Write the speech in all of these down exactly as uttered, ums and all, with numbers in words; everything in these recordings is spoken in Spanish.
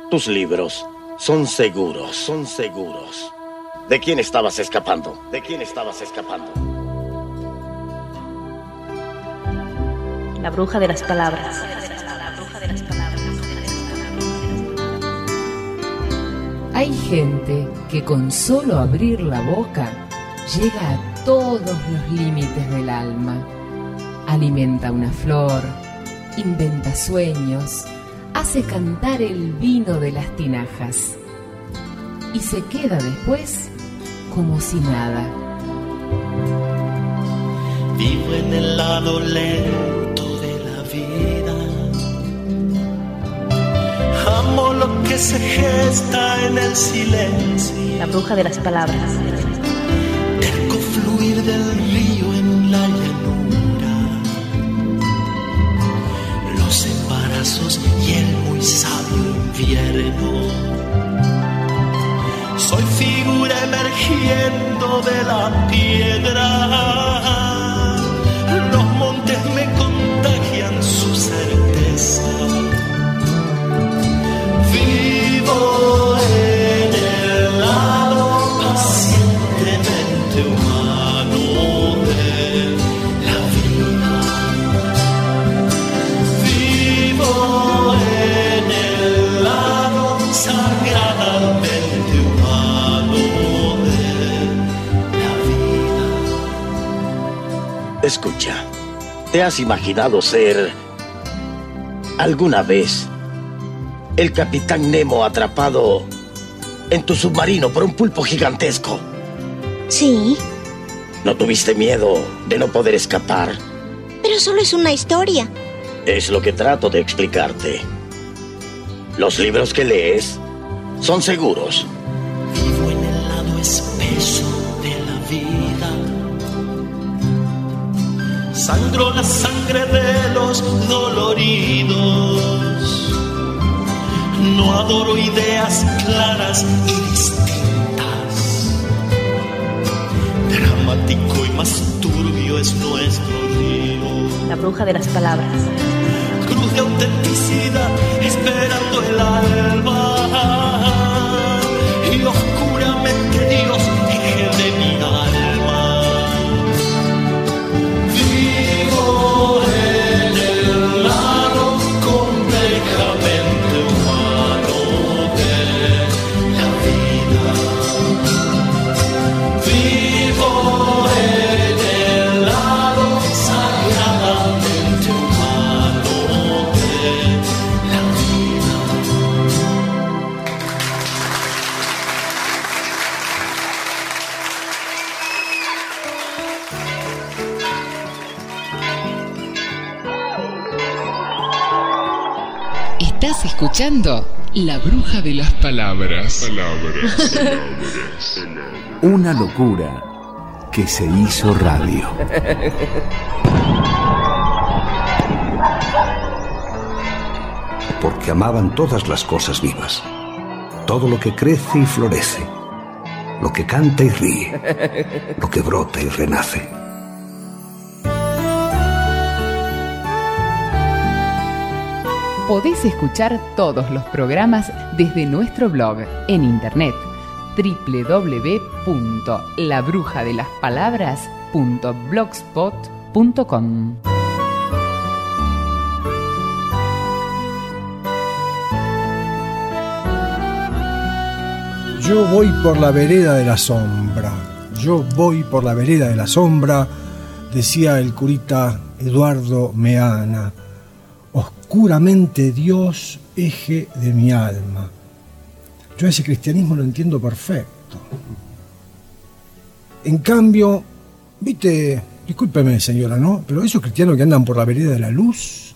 Tus libros son seguros, son seguros. ¿De quién estabas escapando? ¿De quién estabas escapando? La bruja de las palabras. Hay gente que con solo abrir la boca llega a todos los límites del alma. Alimenta una flor, inventa sueños, hace cantar el vino de las tinajas y se queda después como si nada. Vivo en el lado lento de la vida. Amo lo que se gesta en el silencio. La bruja de las palabras. Terco fluir del río en la llanura. Los embarazos y el muy sabio invierno. Soy figura emergiendo de la piedra. Los montes me contagian su certeza. Vivo en el lado pacientemente humano de la vida. Vivo en el lado sagradamente humano de la vida. Escucha, ¿te has imaginado ser alguna vez el Capitán Nemo atrapado en tu submarino por un pulpo gigantesco? Sí. ¿No tuviste miedo de no poder escapar? Pero solo es una historia. Es lo que trato de explicarte. Los libros que lees son seguros. Vivo en el lado espeso de la vida. Sangro la sangre de los doloridos. No adoro ideas claras y distintas. Dramático y más turbio es nuestro río. La bruja de las palabras. Cruz de autenticidad esperando el alba. Y oscuramente Dios eje de mi alma. Vivo en el lado complejamente humano de la vida. Vivo en el lado sagradamente humano de la vida. Estás escuchando La Bruja de las Palabras. Una locura que se hizo radio. Porque amaban todas las cosas vivas, todo lo que crece y florece, lo que canta y ríe, lo que brota y renace. Podés escuchar todos los programas desde nuestro blog en internet doble u doble u doble u punto la bruja de las palabras punto blogspot punto com. Yo voy por la vereda de la sombra. Yo voy por la vereda de la sombra, decía el curita Eduardo Meana. Oscuramente Dios, eje de mi alma. Yo ese cristianismo lo entiendo perfecto. En cambio, viste, discúlpeme señora, ¿no? Pero esos cristianos que andan por la vereda de la luz,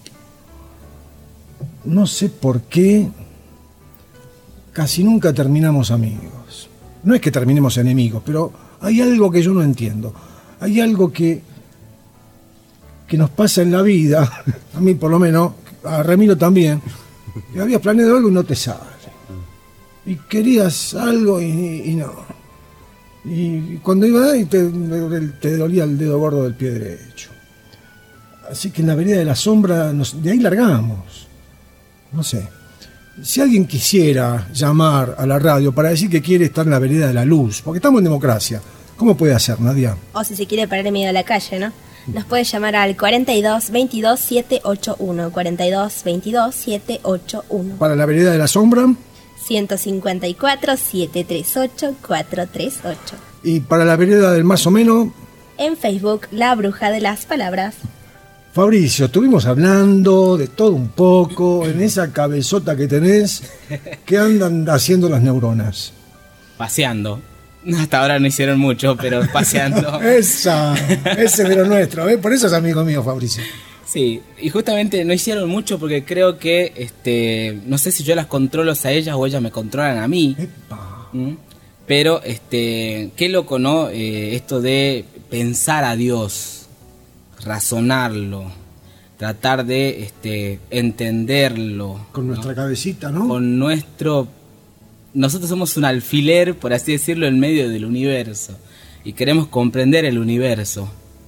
no sé por qué, casi nunca terminamos amigos. No es que terminemos enemigos, pero hay algo que yo no entiendo. Hay algo que, que nos pasa en la vida, a mí por lo menos, a Ramiro también, que habías planeado algo y no te sale. Y querías algo y, y no. Y cuando iba ahí te, te dolía el dedo gordo del pie derecho. Así que en la vereda de la sombra, nos, de ahí largamos. No sé. si alguien quisiera llamar a la radio para decir que quiere estar en la vereda de la luz, porque estamos en democracia, ¿cómo puede hacer, Nadia? O si se quiere parar en medio de la calle, ¿no? Nos puede llamar al cuarenta y dos veintidós setecientos ochenta y uno, cuarenta y dos veintidós setecientos ochenta y uno. Para la vereda de la sombra, ciento cincuenta y cuatro setecientos treinta y ocho cuatrocientos treinta y ocho. y para la vereda del más o menos, En Facebook, La Bruja de las Palabras. Fabricio, estuvimos hablando de todo un poco en esa cabezota que tenés. ¿Qué andan haciendo las neuronas? Paseando. Hasta ahora no hicieron mucho, pero paseando. Esa, ese es lo nuestro, ¿eh? Por eso es amigo mío, Fabricio. Sí, y justamente no hicieron mucho porque creo que, este, no sé si yo las controlo a ellas o ellas me controlan a mí. Epa. ¿Mm? Pero, este, qué loco, ¿no? Eh, esto de pensar a Dios, razonarlo, tratar de, este, entenderlo. Con nuestra ¿no? cabecita, ¿no? Con nuestro... Nosotros somos un alfiler, por así decirlo, en medio del universo. Y queremos comprender el universo.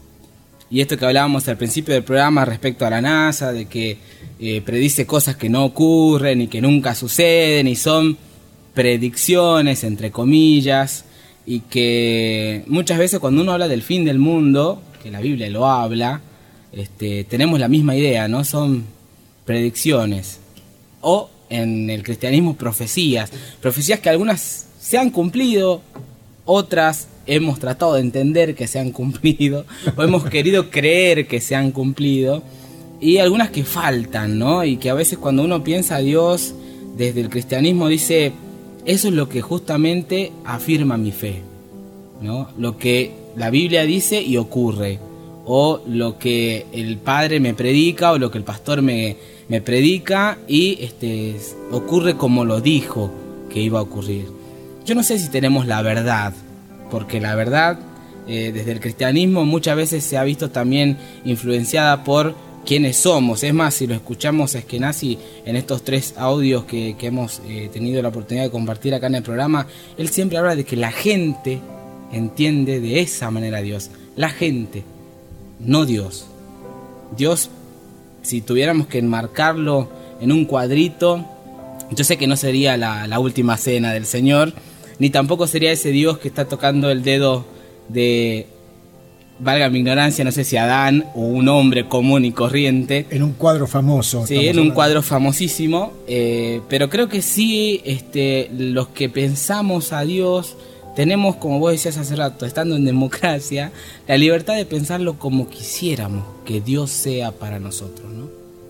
Y esto que hablábamos al principio del programa respecto a la NASA, de que eh, predice cosas que no ocurren y que nunca suceden y son predicciones, entre comillas, y que muchas veces cuando uno habla del fin del mundo, que la Biblia lo habla, este, tenemos la misma idea, ¿no? Son predicciones. O en el cristianismo profecías, profecías que algunas se han cumplido, otras hemos tratado de entender que se han cumplido, o hemos querido creer que se han cumplido, y algunas que faltan, ¿no? Y que a veces cuando uno piensa a Dios desde el cristianismo dice, eso es lo que justamente afirma mi fe, ¿no? Lo que la Biblia dice y ocurre, o lo que el padre me predica, o lo que el pastor me, me predica, y este, ocurre como lo dijo que iba a ocurrir. Yo no sé si tenemos la verdad, porque la verdad eh, desde el cristianismo muchas veces se ha visto también influenciada por quiénes somos. Es más, si lo escuchamos a Eskenazi en estos tres audios que, que hemos eh, tenido la oportunidad de compartir acá en el programa, él siempre habla de que la gente entiende de esa manera a Dios. La gente, no Dios. Dios, si tuviéramos que enmarcarlo en un cuadrito, yo sé que no sería la, la última cena del Señor, ni tampoco sería ese Dios que está tocando el dedo de, valga mi ignorancia, no sé si Adán o un hombre común y corriente. En un cuadro famoso. Sí, en un hablando. cuadro famosísimo, eh, pero creo que sí, este, los que pensamos a Dios, tenemos, como vos decías hace rato, estando en democracia, la libertad de pensarlo como quisiéramos que Dios sea para nosotros, ¿no?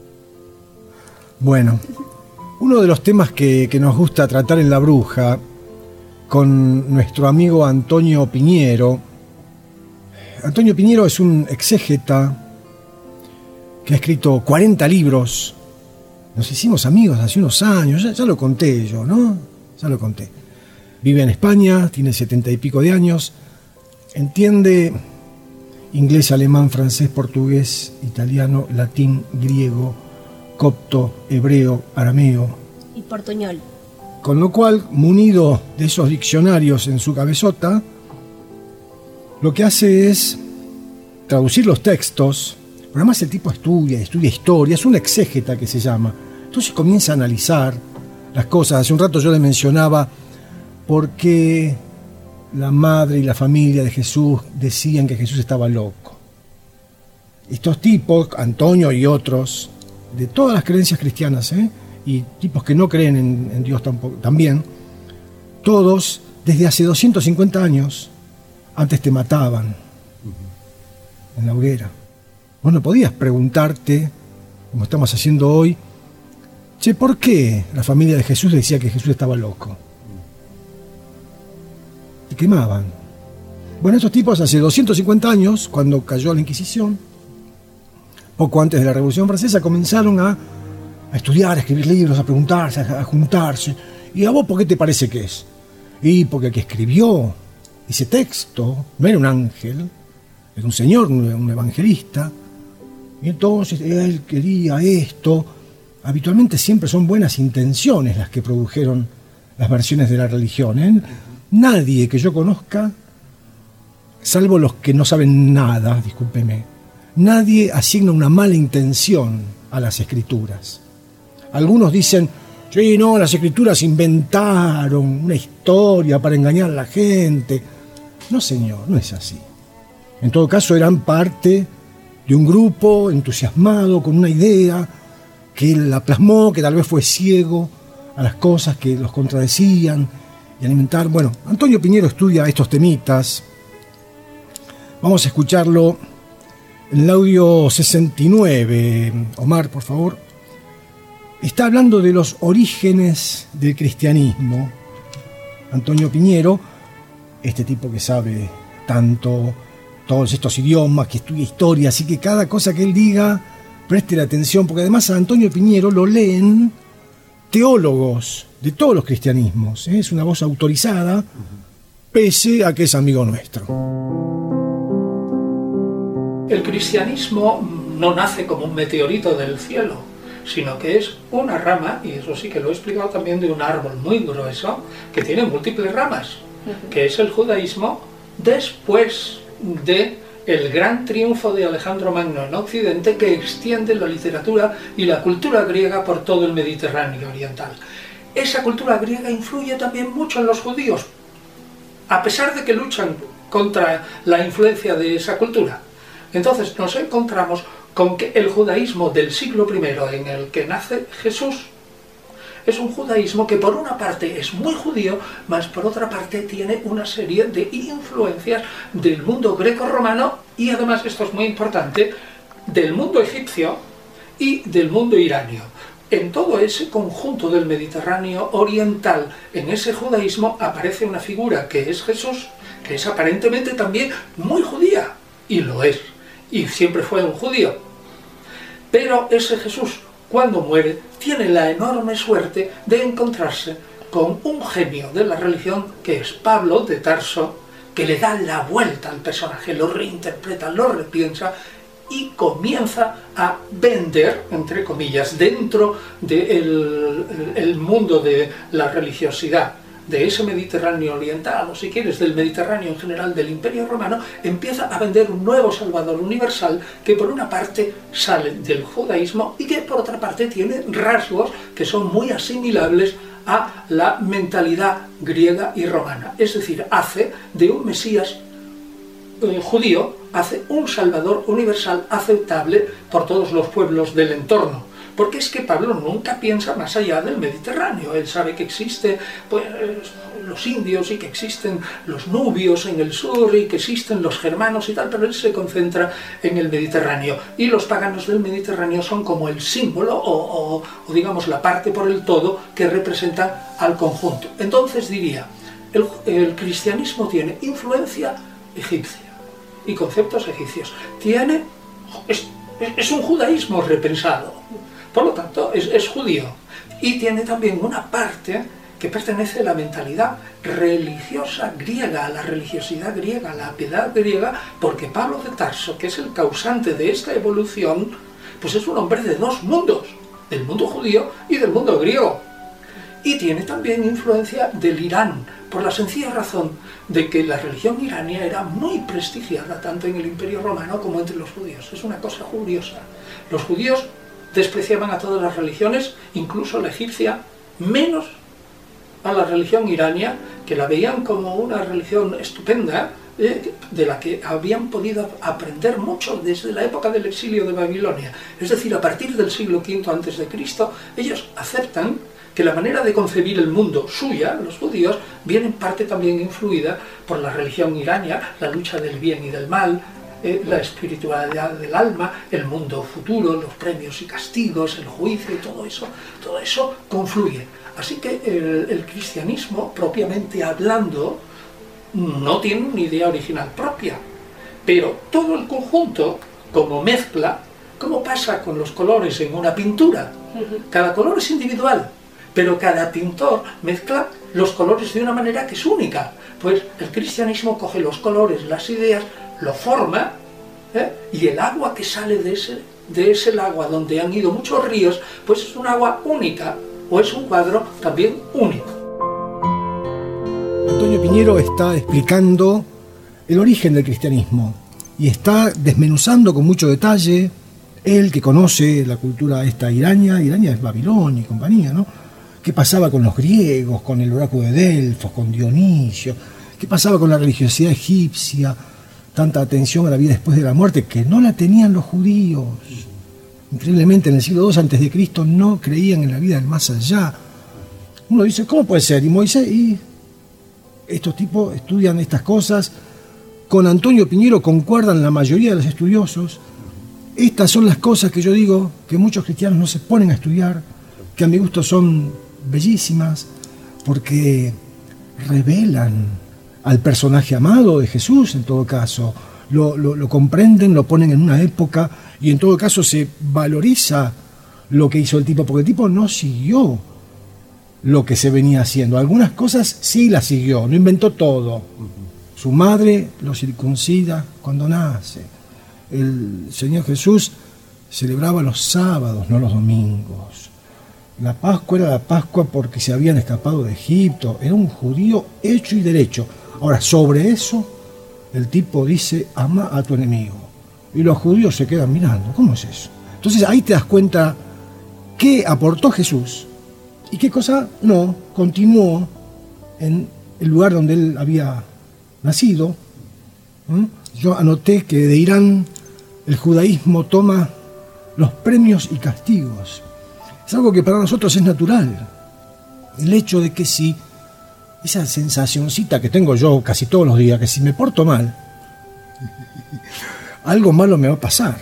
Bueno, uno de los temas que, que nos gusta tratar en La Bruja, con nuestro amigo Antonio Piñero. Antonio Piñero es un exégeta que ha escrito cuarenta libros. Nos hicimos amigos hace unos años, ya, ya lo conté yo, ¿no? Ya lo conté. Vive en España, tiene setenta y pico de años, entiende inglés, alemán, francés, portugués, italiano, latín, griego, copto, hebreo, arameo. Y portuñol. Con lo cual, munido de esos diccionarios en su cabezota, lo que hace es traducir los textos, pero además el tipo estudia, estudia historia, es un exégeta que se llama. Entonces comienza a analizar las cosas. Hace un rato yo le mencionaba por qué la madre y la familia de Jesús decían que Jesús estaba loco. Estos tipos, Antonio y otros, de todas las creencias cristianas, ¿eh? y tipos que no creen en, en Dios tampoco, también, todos desde hace doscientos cincuenta años, antes te mataban uh-huh. en la hoguera. Vos no podías preguntarte, como estamos haciendo hoy, che, ¿por qué la familia de Jesús decía que Jesús estaba loco? Te quemaban. Bueno, estos tipos hace doscientos cincuenta años, cuando cayó la Inquisición, poco antes de la Revolución Francesa, comenzaron a a estudiar, a escribir libros, a preguntarse, a, a juntarse. ¿Y a vos por qué te parece que es? Y porque el que escribió ese texto no era un ángel, era un señor, un, un evangelista, y entonces él quería esto. Habitualmente siempre son buenas intenciones las que produjeron las versiones de la religión, ¿eh? Nadie que yo conozca, salvo los que no saben nada, discúlpeme, nadie asigna una mala intención a las escrituras. Algunos dicen, Sí, no, las escrituras inventaron una historia para engañar a la gente. No, señor, no es así. En todo caso, eran parte de un grupo entusiasmado con una idea que él la plasmó, que tal vez fue ciego a las cosas que los contradecían y alimentar. Bueno, Antonio Piñero estudia estos temitas. Vamos a escucharlo en el audio sesenta y nueve. Omar, por favor. Está hablando de los orígenes del cristianismo. Antonio Piñero, este tipo que sabe tanto todos estos idiomas, que estudia historia, así que cada cosa que él diga, preste la atención, porque además a Antonio Piñero lo leen teólogos de todos los cristianismos. ¿eh? Es una voz autorizada, pese a que es amigo nuestro. El cristianismo no nace como un meteorito del cielo, sino que es una rama, y eso sí que lo he explicado también, de un árbol muy grueso que tiene múltiples ramas, que es el judaísmo después de el gran triunfo de Alejandro Magno en Occidente, que extiende la literatura y la cultura griega por todo el Mediterráneo oriental. Esa cultura griega influye también mucho en los judíos, a pesar de que luchan contra la influencia de esa cultura. Entonces nos encontramos con que el judaísmo del siglo primero en el que nace Jesús es un judaísmo que por una parte es muy judío, mas por otra parte tiene una serie de influencias del mundo greco-romano y además, esto es muy importante, del mundo egipcio y del mundo iranio. En todo ese conjunto del Mediterráneo oriental, en ese judaísmo aparece una figura que es Jesús, que es aparentemente también muy judía, y lo es. Y siempre fue un judío. Pero ese Jesús, cuando muere, tiene la enorme suerte de encontrarse con un genio de la religión, que es Pablo de Tarso, que le da la vuelta al personaje, lo reinterpreta, lo repiensa y comienza a vender, entre comillas, dentro del el mundo de la religiosidad de ese Mediterráneo oriental, o si quieres, del Mediterráneo en general, del Imperio Romano, empieza a vender un nuevo Salvador universal que por una parte sale del judaísmo y que por otra parte tiene rasgos que son muy asimilables a la mentalidad griega y romana. Es decir, hace de un Mesías eh, judío, hace un Salvador universal aceptable por todos los pueblos del entorno. Porque es que Pablo nunca piensa más allá del Mediterráneo. Él sabe que existen pues, los indios y que existen los nubios en el sur y que existen los germanos y tal, pero él se concentra en el Mediterráneo. Y los paganos del Mediterráneo son como el símbolo o, o, o digamos la parte por el todo que representa al conjunto. Entonces diría, el, el cristianismo tiene influencia egipcia y conceptos egipcios. Tiene, es, es un judaísmo repensado. Por lo tanto, es, es judío. Y tiene también una parte que pertenece a la mentalidad religiosa griega, a la religiosidad griega, a la piedad griega, porque Pablo de Tarso, que es el causante de esta evolución, pues es un hombre de dos mundos, del mundo judío y del mundo griego. Y tiene también influencia del Irán, por la sencilla razón de que la religión irania era muy prestigiada, tanto en el Imperio Romano como entre los judíos. Es una cosa curiosa. Los judíos despreciaban a todas las religiones, incluso la egipcia, menos a la religión irania, que la veían como una religión estupenda, eh, de la que habían podido aprender mucho desde la época del exilio de Babilonia. Es decir, a partir del siglo quinto antes de Cristo, ellos aceptan que la manera de concebir el mundo suya, los judíos, viene en parte también influida por la religión irania, la lucha del bien y del mal, Eh, la espiritualidad del alma, el mundo futuro, los premios y castigos, el juicio y todo eso, todo eso confluye. Así que el, el cristianismo, propiamente hablando, no tiene una idea original propia, pero todo el conjunto, como mezcla, como pasa con los colores en una pintura, cada color es individual, pero cada pintor mezcla los colores de una manera que es única. Pues el cristianismo coge los colores, las ideas, lo forma, ¿eh? Y el agua que sale de ese, de ese agua donde han ido muchos ríos, pues es un agua única, o es un cuadro también único. Antonio Piñero está explicando el origen del cristianismo y está desmenuzando con mucho detalle, él que conoce la cultura esta irania, Irania es Babilonia y compañía, ¿no? ¿Qué pasaba con los griegos, con el oráculo de Delfos, con Dionisio? ¿Qué pasaba con la religiosidad egipcia? Tanta atención a la vida después de la muerte, que no la tenían los judíos. Increíblemente, en el siglo dos antes de Cristo no creían en la vida del más allá. Uno dice, ¿cómo puede ser? Y Moisés, y estos tipos estudian estas cosas. Con Antonio Piñero concuerdan la mayoría de los estudiosos. Estas son las cosas que yo digo que muchos cristianos no se ponen a estudiar, que a mi gusto son bellísimas, porque revelan al personaje amado de Jesús, en todo caso. Lo, lo, lo comprenden, lo ponen en una época, y en todo caso se valoriza lo que hizo el tipo, porque el tipo no siguió lo que se venía haciendo. Algunas cosas sí las siguió, no inventó todo. Su madre lo circuncida cuando nace. El Señor Jesús celebraba los sábados, no los domingos. La Pascua era la Pascua porque se habían escapado de Egipto. Era un judío hecho y derecho. Ahora, sobre eso, el tipo dice, ama a tu enemigo. Y los judíos se quedan mirando. ¿Cómo es eso? Entonces ahí te das cuenta qué aportó Jesús y qué cosa no, continuó en el lugar donde él había nacido. ¿Mm? Yo anoté que de Irán el judaísmo toma los premios y castigos. Es algo que para nosotros es natural. El hecho de que si esa sensacioncita que tengo yo casi todos los días, que si me porto mal, algo malo me va a pasar.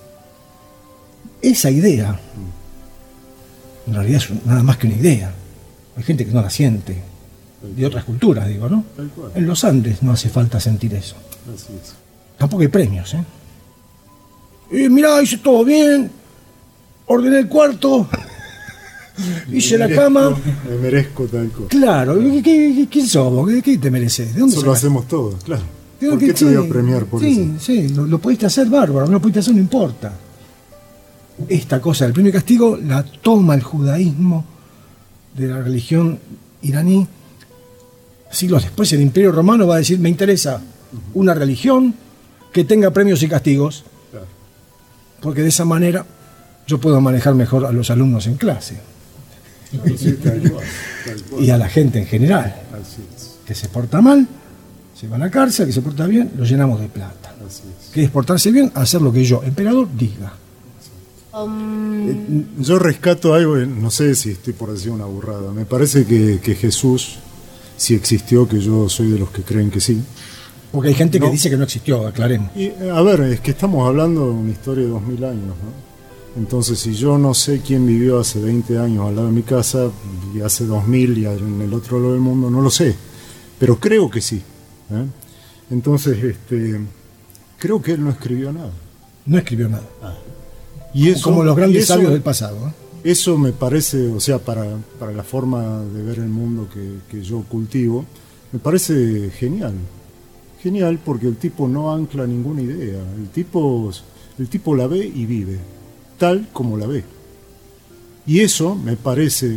Esa idea, en realidad es nada más que una idea. Hay gente que no la siente, de otras culturas, digo, ¿no? En los Andes no hace falta sentir eso. Así es. Tampoco hay premios, ¿eh? Y mirá, hice todo bien, ordené el cuarto, hice la cama. Me merezco tal cosa. Claro, ¿qué, qué, ¿quién sos vos? ¿Qué, qué te mereces? ¿De dónde Eso lo sacaste? hacemos todos, claro. Digo ¿Por que qué te sí, voy a premiar por sí, eso? Sí, sí, lo, lo pudiste hacer bárbaro, no lo pudiste hacer, no importa. Esta cosa del premio y castigo la toma el judaísmo de la religión iraní. Siglos después el Imperio Romano va a decir, me interesa una religión que tenga premios y castigos, Claro. porque de esa manera yo puedo manejar mejor a los alumnos en clase. Sí, tal cual, tal cual. Y a la gente en general. Así es, Que se porta mal, se va a la cárcel, que se porta bien, lo llenamos de plata. así es. Que es portarse bien, hacer lo que yo, emperador, diga. Um, Eh, Yo rescato algo, eh, no sé si estoy por decir una burrada. Me parece que, que Jesús, si existió, que yo soy de los que creen que sí. Porque hay gente que No. dice que no existió, aclaremos. Y, eh, a ver, es que estamos hablando de una historia de dos mil años, ¿no? Entonces, si yo no sé quién vivió hace veinte años al lado de mi casa, y hace dos mil y en el otro lado del mundo, no lo sé. Pero creo que sí. ¿eh? Entonces, este, creo que él no escribió nada. No escribió nada. Y eso, Como los y grandes eso- sabios del pasado. ¿eh? Eso me parece, o sea, para, para la forma de ver el mundo que, que yo cultivo, me parece genial. Genial porque el tipo no ancla ninguna idea. El tipo, el tipo la ve y vive, tal como la ve. Y eso me parece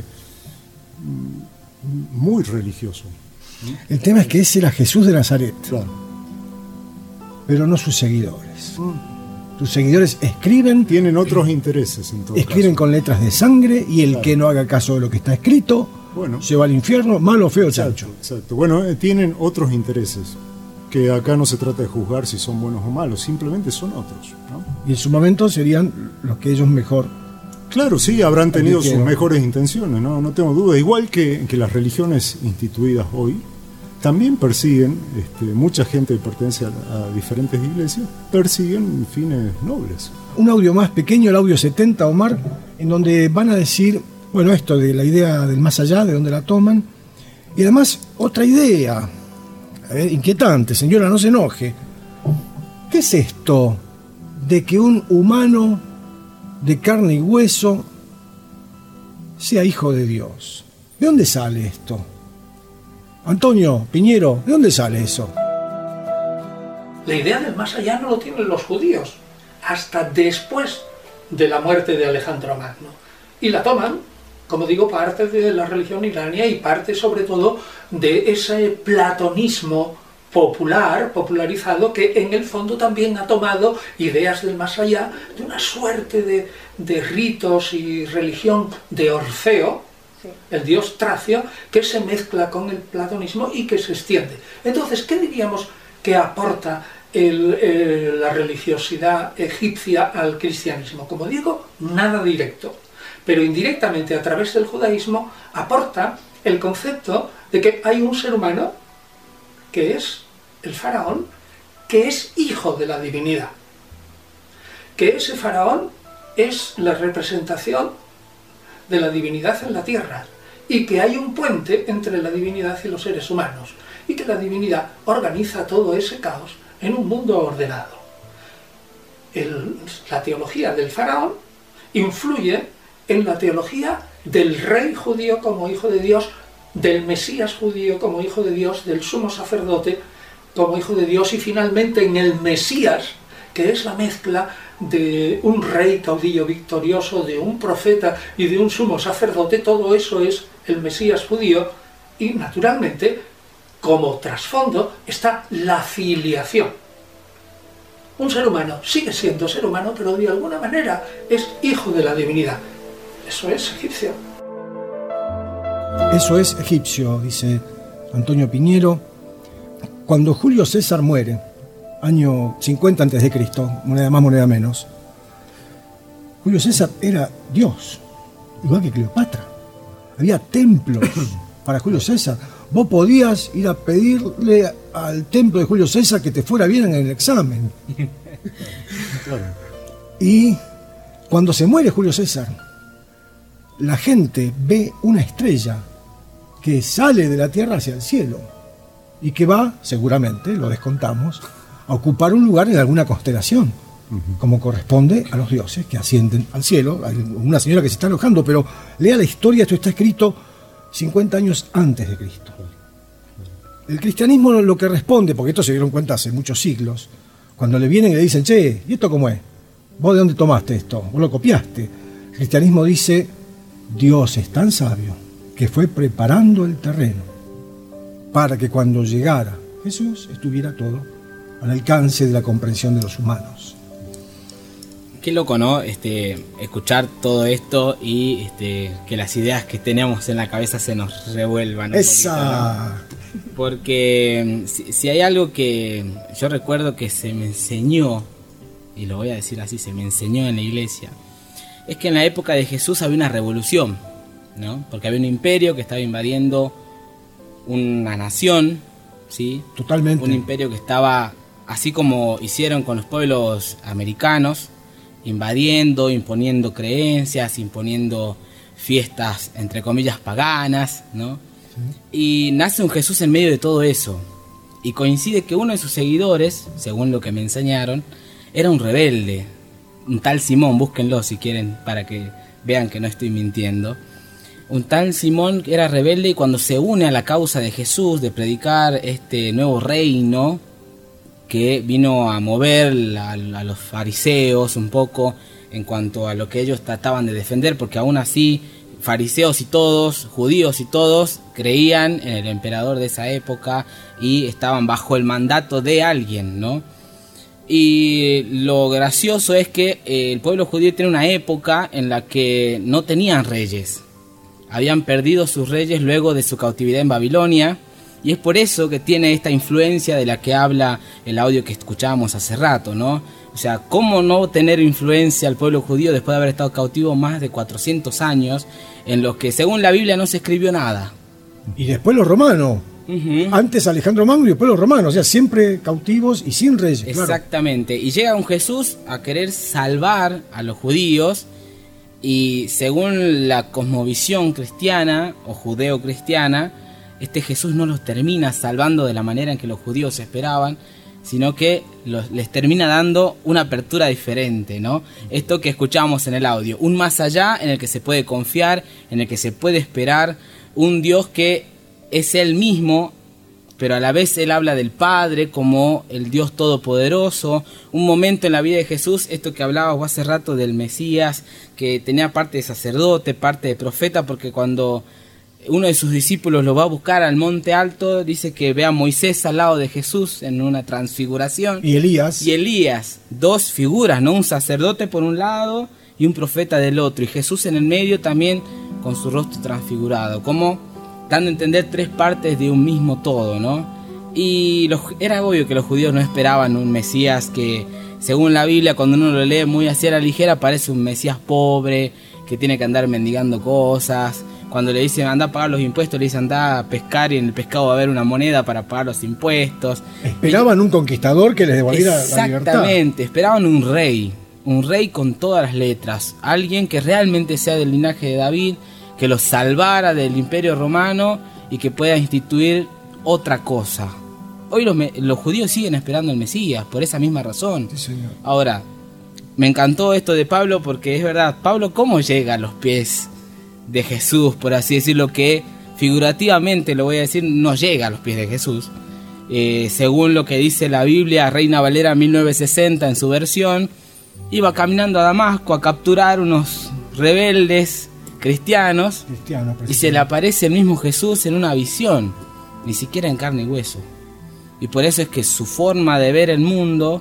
mm, muy religioso. El tema es que ese era Jesús de Nazaret, Claro. pero no sus seguidores. Sus seguidores escriben, Tienen otros intereses en todo escriben caso. con letras de sangre, y el Claro. que no haga caso de lo que está escrito, Bueno. se va al infierno, malo, feo, chancho. Exacto, exacto. Bueno, eh, tienen otros intereses, que acá no se trata de juzgar si son buenos o malos, simplemente son otros, ¿no? Y en su momento serían los que ellos mejor. Claro, sí, habrán tenido sus Advirtieron. mejores intenciones, no, no tengo duda. Igual que, que las religiones instituidas hoy también persiguen, este, mucha gente que pertenece a, a diferentes iglesias, persiguen fines nobles. Un audio más pequeño, el audio setenta, Omar, en donde van a decir, bueno, esto de la idea del más allá, de dónde la toman, y además otra idea, a ver, inquietante, señora, no se enoje. ¿Qué es esto de que un humano de carne y hueso sea hijo de Dios? ¿De dónde sale esto? Antonio Piñero, ¿de dónde sale eso? La idea del más allá no lo tienen los judíos hasta después de la muerte de Alejandro Magno. Y la toman, como digo, parte de la religión iraní y parte sobre todo de ese platonismo popular, popularizado, que en el fondo también ha tomado ideas del más allá, de una suerte de, de ritos y religión de Orfeo, sí. El dios tracio que se mezcla con el platonismo y que se extiende. Entonces, ¿qué diríamos que aporta el, el, la religiosidad egipcia al cristianismo? Como digo, nada directo, pero indirectamente a través del judaísmo aporta el concepto de que hay un ser humano que es el faraón, que es hijo de la divinidad, que ese faraón es la representación de la divinidad en la tierra y que hay un puente entre la divinidad y los seres humanos y que la divinidad organiza todo ese caos en un mundo ordenado. El, la teología del faraón influye en la teología del rey judío como hijo de Dios, del Mesías judío como hijo de Dios, del sumo sacerdote como hijo de Dios y finalmente en el Mesías, que es la mezcla de un rey caudillo victorioso, de un profeta y de un sumo sacerdote. Todo eso es el Mesías judío y naturalmente como trasfondo está la filiación. Un ser humano sigue siendo ser humano, pero de alguna manera es hijo de la divinidad. Eso es egipcio. Eso es egipcio, dice Antonio Piñero. Cuando Julio César muere, año cincuenta antes de Cristo, moneda más, moneda menos, Julio César era Dios, igual que Cleopatra. Había templos para Julio César. Vos podías ir a pedirle al templo de Julio César que te fuera bien en el examen. Claro. Y cuando se muere Julio César, la gente ve una estrella que sale de la tierra hacia el cielo y que va, seguramente, lo descontamos, a ocupar un lugar en alguna constelación, uh-huh. como corresponde a los dioses que ascienden al cielo. Hay una señora que se está enojando, pero lea la historia, esto está escrito cincuenta años antes de Cristo. El cristianismo lo que responde, porque esto se dieron cuenta hace muchos siglos, cuando le vienen y le dicen, che, ¿y esto cómo es? ¿Vos de dónde tomaste esto? ¿Vos lo copiaste? El cristianismo dice, Dios es tan sabio que fue preparando el terreno para que cuando llegara Jesús estuviera todo al alcance de la comprensión de los humanos. Qué loco, ¿no? Este, escuchar todo esto y este, que las ideas que tenemos en la cabeza se nos revuelvan. Esa. Poquito, ¿no? Porque si, si hay algo que yo recuerdo que se me enseñó, y lo voy a decir así, se me enseñó en la iglesia, es que en la época de Jesús había una revolución, ¿no? Porque había un imperio que estaba invadiendo una nación, ¿sí? Totalmente. Un imperio que estaba, así como hicieron con los pueblos americanos, invadiendo, imponiendo creencias, imponiendo fiestas, entre comillas, paganas, ¿no? Sí. Y nace un Jesús en medio de todo eso. Y coincide que uno de sus seguidores, según lo que me enseñaron, era un rebelde. Un tal Simón, búsquenlo si quieren para que vean que no estoy mintiendo. Un tal Simón era rebelde y cuando se une a la causa de Jesús, de predicar este nuevo reino que vino a mover a, a los fariseos un poco en cuanto a lo que ellos trataban de defender, porque aún así fariseos y todos, judíos y todos, creían en el emperador de esa época y estaban bajo el mandato de alguien, ¿no? Y lo gracioso es que eh, el pueblo judío tiene una época en la que no tenían reyes. Habían perdido sus reyes luego de su cautividad en Babilonia, y es por eso que tiene esta influencia de la que habla el audio que escuchábamos hace rato, ¿no? O sea, ¿cómo no tener influencia al pueblo judío después de haber estado cautivo más de cuatrocientos años, en los que según la Biblia no se escribió nada? Y después los romanos. Uh-huh. Antes Alejandro Magno y después los romanos, o sea, siempre cautivos y sin reyes. Exactamente, claro. Y llega un Jesús a querer salvar a los judíos, y según la cosmovisión cristiana o judeo-cristiana, este Jesús no los termina salvando de la manera en que los judíos esperaban, sino que los, les termina dando una apertura diferente, ¿no? Esto que escuchamos en el audio, un más allá en el que se puede confiar, en el que se puede esperar, un Dios que es Él mismo, pero a la vez Él habla del Padre como el Dios Todopoderoso. Un momento en la vida de Jesús, esto que hablabas hace rato del Mesías, que tenía parte de sacerdote, parte de profeta, porque cuando uno de sus discípulos lo va a buscar al monte alto, dice que ve a Moisés al lado de Jesús en una transfiguración. Y Elías. Y Elías, dos figuras, ¿no? Un sacerdote por un lado y un profeta del otro. Y Jesús en el medio también con su rostro transfigurado, como dando a entender tres partes de un mismo todo, ¿no? Y los, era obvio que los judíos no esperaban un Mesías que, según la Biblia, cuando uno lo lee muy hacia la ligera, parece un Mesías pobre, que tiene que andar mendigando cosas. Cuando le dicen anda a pagar los impuestos, le dicen anda a pescar y en el pescado va a haber una moneda para pagar los impuestos. Esperaban y, un conquistador que les devolviera la libertad. Exactamente, esperaban un rey, un rey con todas las letras, alguien que realmente sea del linaje de David, que los salvara del imperio romano y que pueda instituir otra cosa. Hoy los, los judíos siguen esperando al Mesías, por esa misma razón. Sí, señor. Ahora, me encantó esto de Pablo porque es verdad, Pablo cómo llega a los pies de Jesús, por así decirlo, que figurativamente, lo voy a decir, no llega a los pies de Jesús. Eh, según lo que dice la Biblia, Reina Valera mil novecientos sesenta en su versión, iba caminando a Damasco a capturar unos rebeldes cristianos, Cristiano, y se le aparece el mismo Jesús en una visión, ni siquiera en carne y hueso. Y por eso es que su forma de ver el mundo,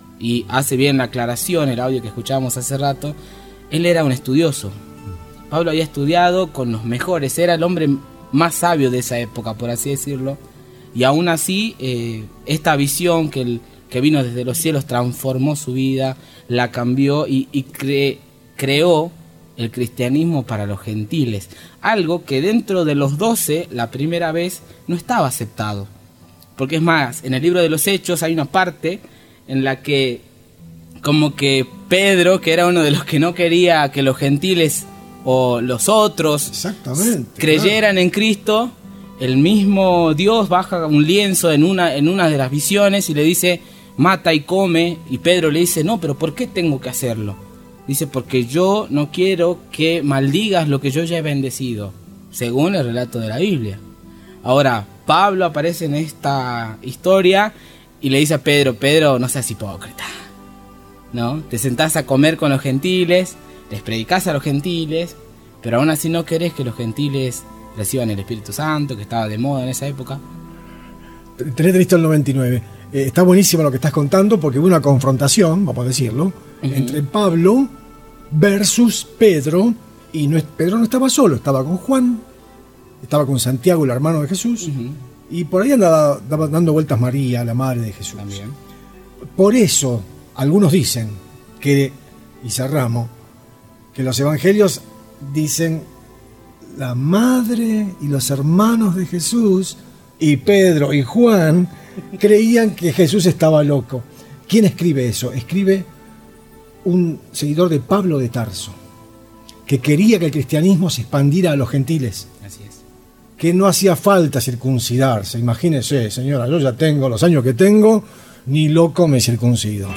y hace bien la aclaración, el audio que escuchábamos hace rato, él era un estudioso. Pablo había estudiado con los mejores, era el hombre más sabio de esa época, por así decirlo, y aún así eh, esta visión que, el, que vino desde los cielos transformó su vida, la cambió y, y cre, creó el cristianismo para los gentiles, algo que dentro de los doce, la primera vez, no estaba aceptado. Porque es más, en el libro de los Hechos hay una parte en la que como que Pedro, que era uno de los que no quería que los gentiles o los otros Exactamente, creyeran claro. en Cristo, el mismo Dios baja un lienzo en una, en una de las visiones y le dice, mata y come, y Pedro le dice, no, pero ¿por qué tengo que hacerlo? Dice, porque yo no quiero que maldigas lo que yo ya he bendecido, según el relato de la Biblia. Ahora, Pablo aparece en esta historia y le dice a Pedro, Pedro, no seas hipócrita, ¿no? Te sentás a comer con los gentiles, les predicás a los gentiles, pero aún así no querés que los gentiles reciban el Espíritu Santo, que estaba de moda en esa época. Tenés listo el noventa y nueve. Eh, está buenísimo lo que estás contando porque hubo una confrontación, vamos a decirlo, uh-huh. entre Pablo versus Pedro, y no, Pedro no estaba solo, estaba con Juan, estaba con Santiago, el hermano de Jesús, uh-huh. y por ahí andaba, andaba dando vueltas María, la madre de Jesús. También. Por eso, algunos dicen que, y cerramos, que los evangelios dicen la madre y los hermanos de Jesús y Pedro y Juan creían que Jesús estaba loco. ¿Quién escribe eso? Escribe un seguidor de Pablo de Tarso, que quería que el cristianismo se expandiera a los gentiles. Así es. Que no hacía falta circuncidarse. Imagínese, señora, yo ya tengo los años que tengo, ni loco me circuncido.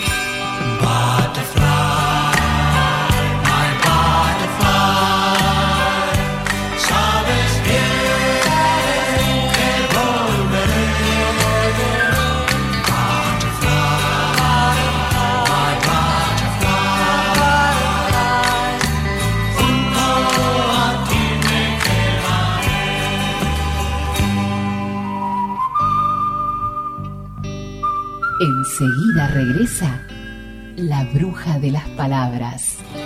Enseguida regresa la bruja de las palabras.